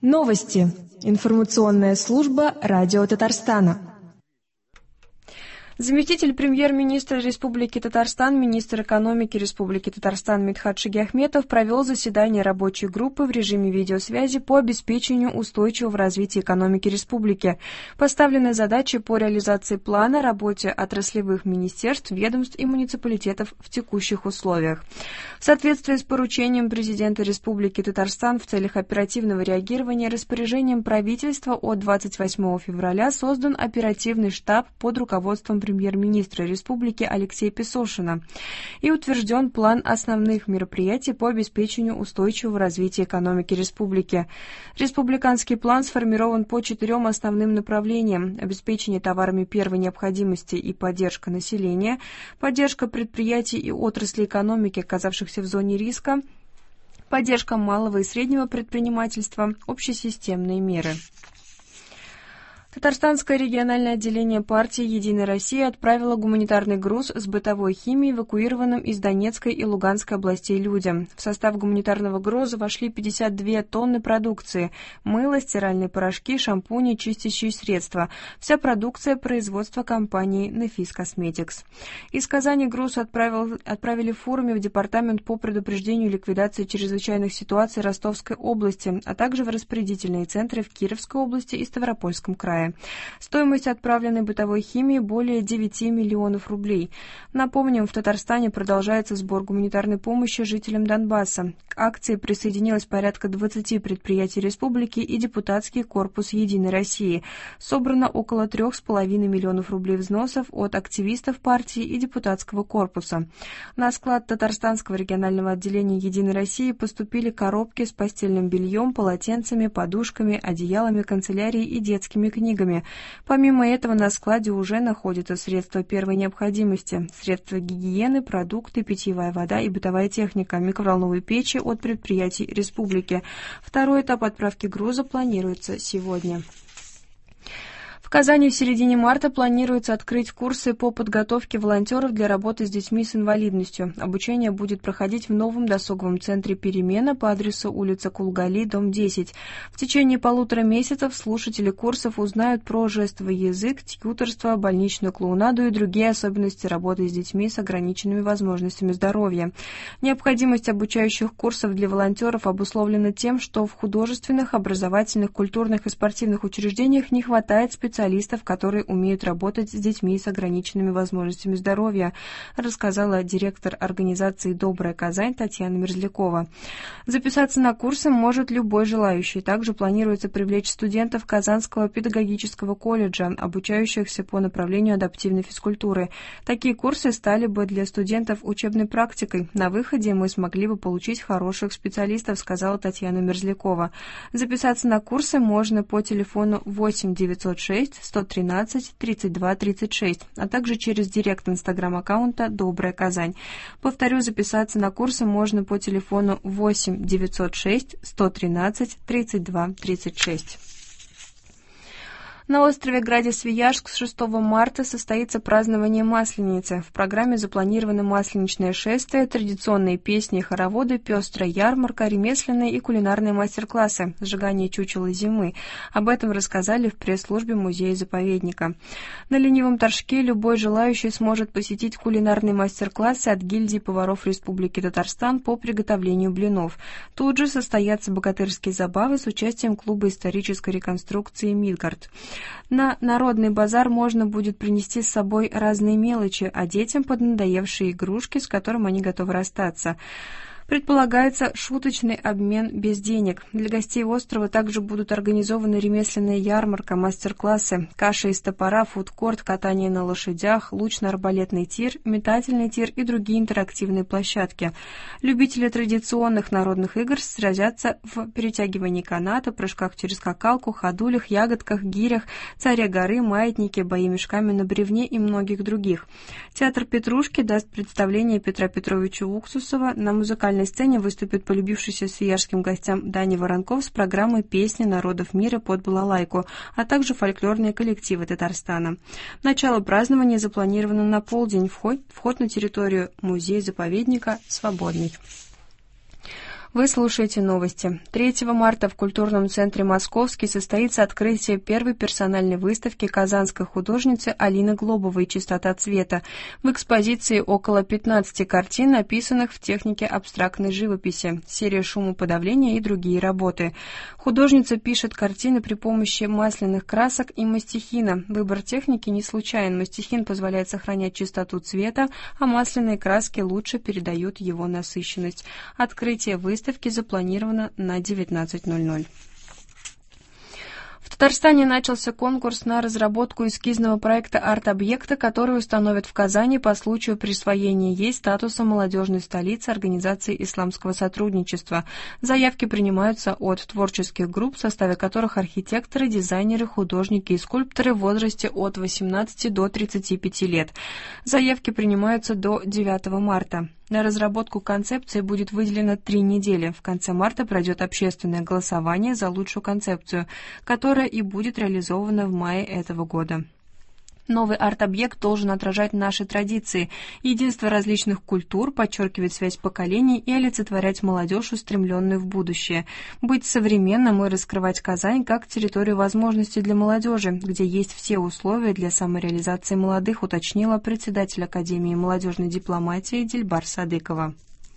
Новости. Информационная служба Радио Татарстана. Заместитель премьер-министра Республики Татарстан, министр экономики Республики Татарстан Мидхат Шигиахметов провел заседание рабочей группы в режиме видеосвязи по обеспечению устойчивого развития экономики республики. Поставлены задачи по реализации плана работе отраслевых министерств, ведомств и муниципалитетов в текущих условиях. В соответствии с поручением президента Республики Татарстан в целях оперативного реагирования распоряжением правительства от 28 февраля создан оперативный штаб под руководством премьер-министра республики Алексея Песошина и утвержден план основных мероприятий по обеспечению устойчивого развития экономики республики. Республиканский план сформирован по 4 основным направлениям: обеспечение товарами первой необходимости и поддержка населения, поддержка предприятий и отраслей экономики, оказавшихся в зоне риска, поддержка малого и среднего предпринимательства, общесистемные меры. Татарстанское региональное отделение партии «Единая Россия» отправило гуманитарный груз с бытовой химией эвакуированным из Донецкой и Луганской областей людям. В состав гуманитарного груза вошли 52 тонны продукции: мыло, стиральные порошки, шампуни, чистящие средства. Вся продукция производства компании «Нефис Косметикс». Из Казани груз отправили фурами в департамент по предупреждению и ликвидации чрезвычайных ситуаций Ростовской области, а также в распределительные центры в Кировской области и Ставропольском крае. Стоимость отправленной бытовой химии более 9 миллионов рублей. Напомним, в Татарстане продолжается сбор гуманитарной помощи жителям Донбасса. К акции присоединилось порядка 20 предприятий республики и депутатский корпус «Единой России». Собрано около 3,5 миллионов рублей взносов от активистов партии и депутатского корпуса. На склад Татарстанского регионального отделения «Единой России» поступили коробки с постельным бельем, полотенцами, подушками, одеялами, канцелярией и детскими книгами. Помимо этого, на складе уже находятся средства первой необходимости, средства гигиены, продукты, питьевая вода и бытовая техника, микроволновые печи от предприятий республики. Второй этап отправки груза планируется сегодня. В Казани в середине марта планируется открыть курсы по подготовке волонтеров для работы с детьми с инвалидностью. Обучение будет проходить в новом досуговом центре «Перемена» по адресу улица Кулгали, дом 10. В течение 1,5 месяцев слушатели курсов узнают про жестовый язык, тьюторство, больничную клоунаду и другие особенности работы с детьми с ограниченными возможностями здоровья. Необходимость обучающих курсов для волонтеров обусловлена тем, что в художественных, образовательных, культурных и спортивных учреждениях не хватает специалистов, которые умеют работать с детьми с ограниченными возможностями здоровья, рассказала директор организации «Добрая Казань» Татьяна Мерзлякова. Записаться на курсы может любой желающий. Также планируется привлечь студентов Казанского педагогического колледжа, обучающихся по направлению адаптивной физкультуры. Такие курсы стали бы для студентов учебной практикой. На выходе мы смогли бы получить хороших специалистов, сказала Татьяна Мерзлякова. Записаться на курсы можно по телефону 8 906 113 32 36, а также через директ инстаграм-аккаунта «Добрая Казань». Повторю, записаться на курсы можно по телефону 8 906 113 32 36. На острове Градец-Свияжск с 6 марта состоится празднование Масленицы. В программе запланированы масленичное шествие, традиционные песни и хороводы, пестрая ярмарка, ремесленные и кулинарные мастер-классы, сжигание чучела зимы. Об этом рассказали в пресс-службе музея-заповедника. На ленивом торжке любой желающий сможет посетить кулинарные мастер-классы от гильдии поваров Республики Татарстан по приготовлению блинов. Тут же состоятся богатырские забавы с участием клуба исторической реконструкции «Мидгард». На народный базар можно будет принести с собой разные мелочи, а детям поднадоевшие игрушки, с которым они готовы расстаться. Предполагается шуточный обмен без денег. Для гостей острова также будут организованы ремесленная ярмарка, мастер-классы, каша из топора, фудкорт, катание на лошадях, лучно-арбалетный тир, метательный тир и другие интерактивные площадки. Любители традиционных народных игр сразятся в перетягивании каната, прыжках через скакалку, ходулях, ягодках, гирях, царе горы, маятнике, бои мешками на бревне и многих других. Театр «Петрушки» даст представление Петра Петровича Уксусова. На музыкальной сцене выступит полюбившийся свияжским гостям Даня Воронков с программой «Песни народов мира» под балалайку, а также фольклорные коллективы Татарстана. Начало празднования запланировано на полдень. Вход на территорию музея-заповедника свободный. Вы слушаете новости. 3 марта в культурном центре «Московский» состоится открытие первой персональной выставки казанской художницы Алины Глобовой «Чистота цвета». В экспозиции около 15 картин, написанных в технике абстрактной живописи, серия шумоподавления и другие работы. Художница пишет картины при помощи масляных красок и мастихина. Выбор техники не случайен. Мастихин позволяет сохранять чистоту цвета, а масляные краски лучше передают его насыщенность. Открытие выставки запланировано на 19:00. В Татарстане начался конкурс на разработку эскизного проекта арт-объекта, который установят в Казани по случаю присвоения ей статуса молодежной столицы Организации исламского сотрудничества. Заявки принимаются от творческих групп, в составе которых архитекторы, дизайнеры, художники и скульпторы в возрасте от 18 до 35 лет. Заявки принимаются до 9 марта. На разработку концепции будет выделено 3 недели. В конце марта пройдет общественное голосование за лучшую концепцию, которая и будет реализована в мае этого года. Новый арт-объект должен отражать наши традиции, единство различных культур, подчеркивать связь поколений и олицетворять молодежь, устремленную в будущее. Быть современным и раскрывать Казань как территорию возможностей для молодежи, где есть все условия для самореализации молодых, уточнила председатель Академии молодежной дипломатии Дильбар Садыкова.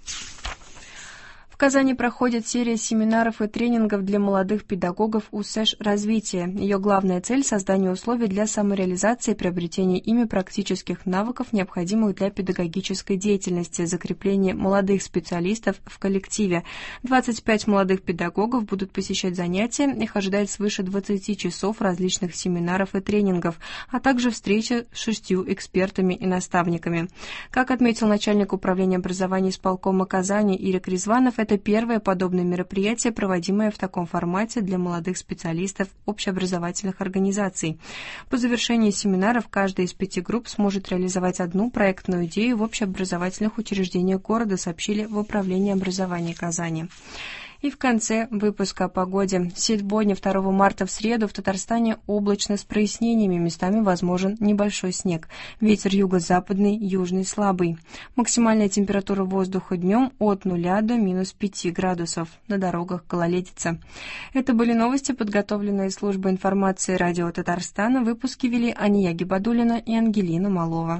В Казани проходит серия семинаров и тренингов для молодых педагогов УСЭШ «Развитие». Ее главная цель – создание условий для самореализации и приобретения ими практических навыков, необходимых для педагогической деятельности, закрепление молодых специалистов в коллективе. 25 молодых педагогов будут посещать занятия, их ожидает свыше 20 часов различных семинаров и тренингов, а также встреча с 6 экспертами и наставниками. Как отметил начальник управления образования исполкома Казани Ирик Резванов, это первое подобное мероприятие, проводимое в таком формате для молодых специалистов общеобразовательных организаций. По завершении семинаров каждая из 5 групп сможет реализовать одну проектную идею в общеобразовательных учреждениях города, сообщили в Управлении образования Казани. И в конце выпуска о погоде. Сегодня, 2 марта в среду, в Татарстане облачно с прояснениями, местами возможен небольшой снег. Ветер юго-западный, южный слабый. Максимальная температура воздуха днем от 0 до -5 градусов. На дорогах гололедица. Это были новости, подготовленные службой информации радио Татарстана. Выпуски вели Ания Гибадуллина и Ангелина Малова.